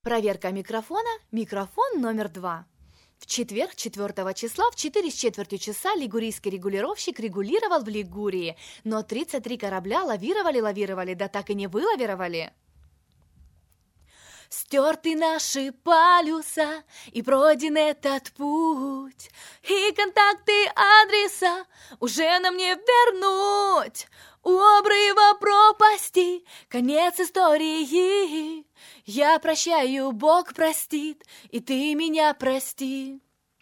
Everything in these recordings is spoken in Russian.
Проверка микрофона. Микрофон номер 2. В четверг, 4 числа, в 4:15 часа лигурийский регулировщик регулировал в Лигурии, но 33 корабля лавировали, да так и не вылавировали. Стерты наши полюса, и пройден этот путь, и контакты адреса уже нам не вернуть. У обрыва пропасти конец истории. Я прощаю, Бог простит, и ты меня прости.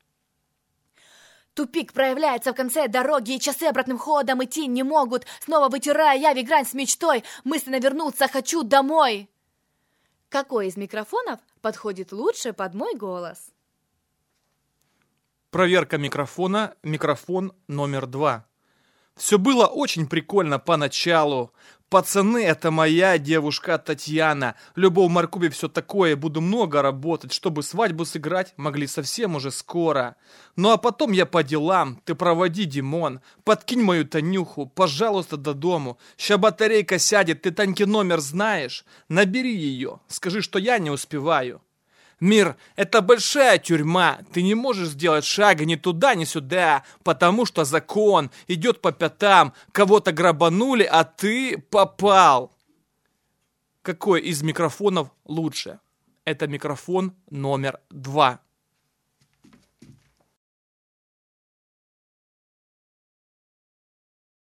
Тупик проявляется в конце дороги, и часы обратным ходом идти не могут. Снова вытирая яви грань с мечтой, мысленно вернуться хочу домой. Какой из микрофонов подходит лучше под мой голос? Проверка микрофона. Микрофон номер 2. Все было очень прикольно поначалу. Пацаны, это моя девушка Татьяна. Любовь, моркови, все такое. Буду много работать, чтобы свадьбу сыграть могли совсем уже скоро. Ну а потом я по делам. Ты проводи, Димон. Подкинь мою Танюху, пожалуйста, до дому. Ща батарейка сядет, ты Таньки номер знаешь? Набери ее, скажи, что я не успеваю. Мир — это большая тюрьма, ты не можешь сделать шага ни туда, ни сюда, потому что закон идет по пятам, кого-то грабанули, а ты попал. Какой из микрофонов лучше? Это микрофон номер 2.